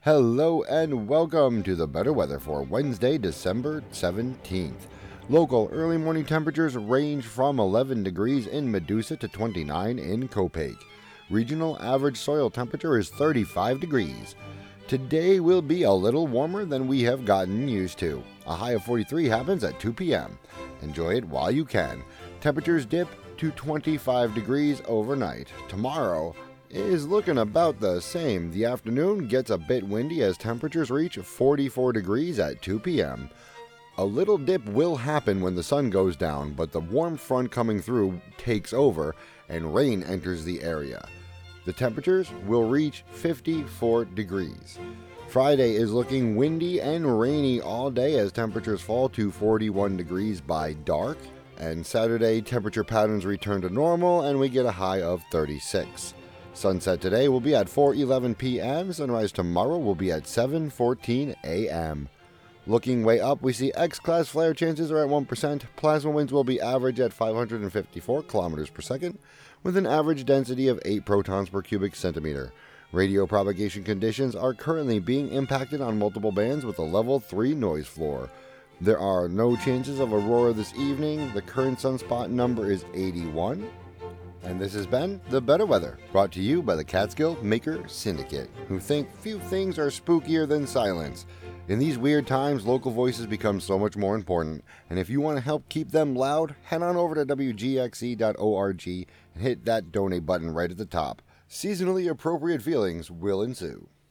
Hello and welcome to the better weather for Wednesday, December 17th. Local early morning temperatures range from 11 degrees in Medusa to 29 in Copake. Regional average soil temperature is 35 degrees. Today will be a little warmer than we have gotten used to. A high of 43 happens at 2 p.m. Enjoy it while you can. Temperatures dip to 25 degrees overnight. Tomorrow is looking about the same. The afternoon gets a bit windy as temperatures reach 44 degrees at 2 p.m. A little dip will happen when the sun goes down, but the warm front coming through takes over and rain enters the area. The temperatures will reach 54 degrees. Friday is looking windy and rainy all day as temperatures fall to 41 degrees by dark, and Saturday temperature patterns return to normal and we get a high of 36. Sunset today will be at 4:11 p.m. Sunrise tomorrow will be at 7:14 a.m. Looking way up, we see X-class flare chances are at 1%. Plasma winds will be average at 554 kilometers per second, with an average density of 8 protons per cubic centimeter. Radio propagation conditions are currently being impacted on multiple bands with a level 3 noise floor. There are no chances of aurora this evening. The current sunspot number is 81. And this has been The Better Weather, brought to you by the Catskill Maker Syndicate, who think few things are spookier than silence. In these weird times, local voices become so much more important, and if you want to help keep them loud, head on over to wgxe.org and hit that donate button right at the top. Seasonally appropriate feelings will ensue.